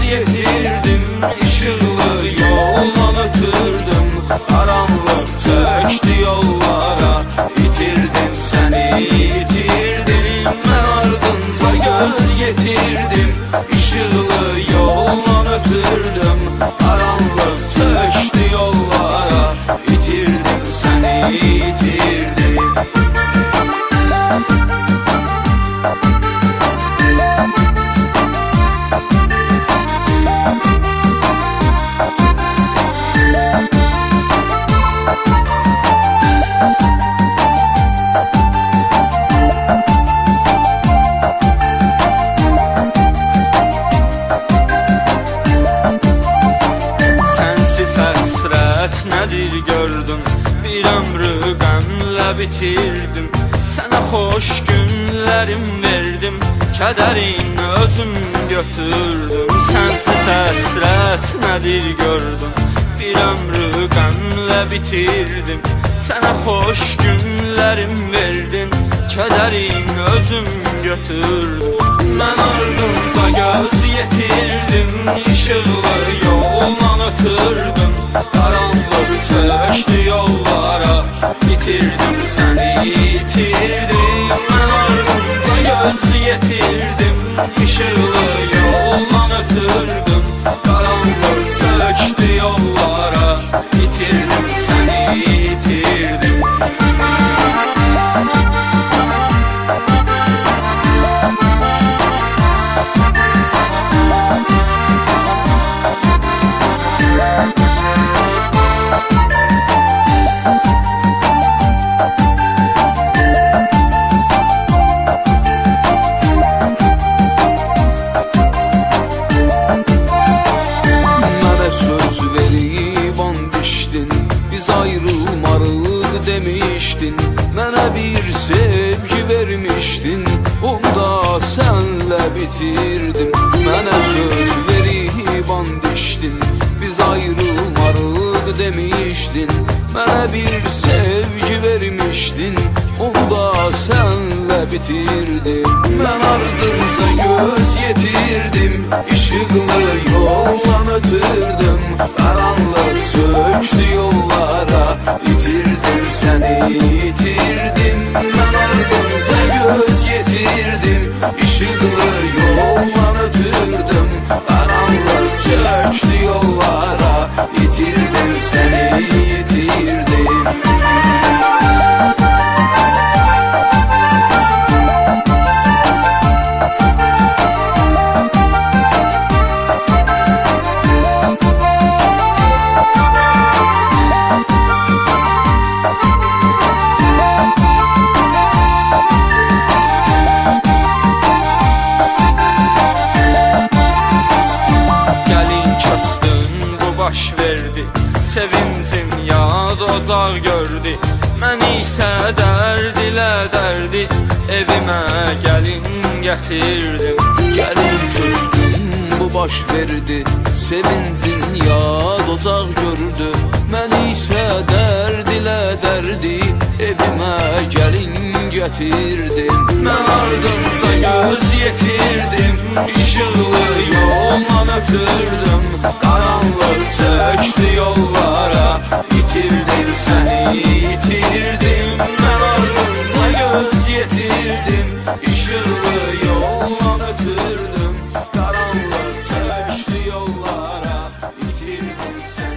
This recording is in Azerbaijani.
yetirdim, ışıqlı yoldan ötürdüm. Qaranlıq çökdü yollara, itirdim səni, itirdim. Mən ardınca göz yetirdim, ışıqlı yoldan ötürdüm. Qaranlıq çökdü yollara, itirdim səni, itirdim. Həsrət nədir gördün, bir ömrü qəmlə bitirdim. Sənə xoş günlərim verdim, kədərin özüm götürdüm. Sənsiz həsrət nədir gördün, bir ömrü qəmlə bitirdim. Sənə xoş günlərim verdin, kədərin özüm götürdüm. Mən ardımca göz yetirdim, işıqlı yoldan ötürdüm. Qaranlıq çökdü yollara, itirdim səni, itirdim. Mən ardımca göz yetirdim, işıqlı yoldan ötürdüm. Qaranlıq çökdü yollara, itirdim səni, itirdim. Söz verib and içdin, biz ayrılmarıq demişdin. Mənə bir sevgi vermişdin, onda sənlə bitirdim. Mənə söz verib and içdin, biz ayrılmarıq demişdin. Mənə bir sevgi vermişdin, onda sənlə bitirdim. Mən ardınca göz yetirdim, işıqlı yoldan ötürdüm. Qaranlıq çökdü yollara, itirdim səni, itirdim. Mən ardınca göz yetirdim, işıqlı yoldan ötürdüm. Qaranlıq çökdü yollara, itirdim səni, itirdim. Baş verdi, sevincin yad ocaq gördü. Mən isə dərdilə dərdi, evimə gəlin gətirdim. Gəlin köçdün, bu baş verdi, sevincin yad ocaq gördü. Mən isə dərdilə dərdi, evimə gəlin gətirdim. Mən ardınca göz yetirdim, işıqlı yoldan ötürdüm. Qaranlıq çökdü yollara, itirdim səni, itirdim. Mən ardınca göz yetirdim, işıqlı yoldan ötürdüm. Qaranlıq çökdü yollara, itirdim səni.